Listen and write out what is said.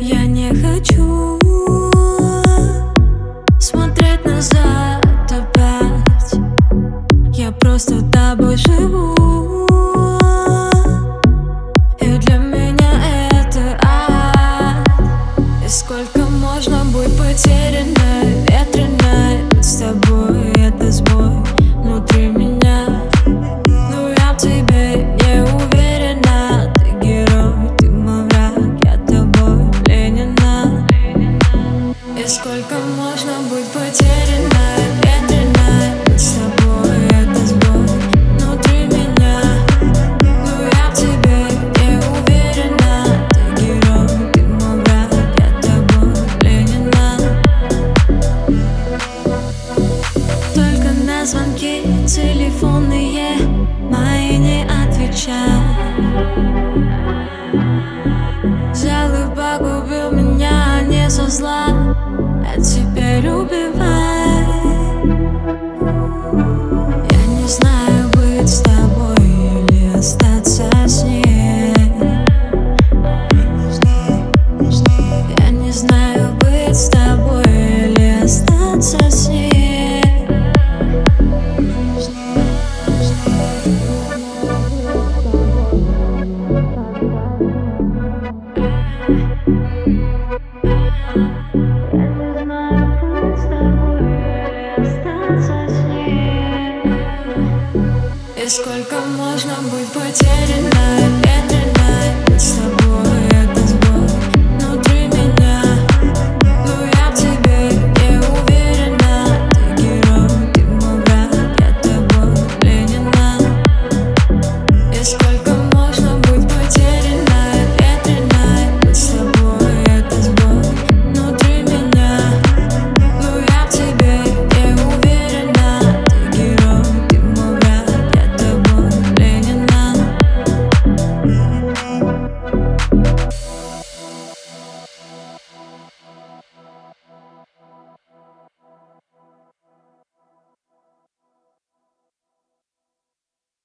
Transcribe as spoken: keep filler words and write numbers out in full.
Я не хочу смотреть назад опять. Я просто тобой живу, и для меня это ад. И сколько можно быть потерянной, ветреной? Быть с тобой — это сбой внутри меня. Но я в тебе не уверена. Ты герой, ты мой враг, я тобой пленена. И сколько можно быть потерянной, ветреной? Быть с тобой — это сбой внутри меня. Но я в тебе не уверена. Ты герой, ты мой враг, я тобой пленена. Только на звонки телефонные мои не отвечай. Взял и погубил меня не со зла, а теперь убивай. Я не знаю, быть с тобой или остаться с ней. Я не знаю, быть с тобой или остаться с ней. И сколько можно быть потерянным?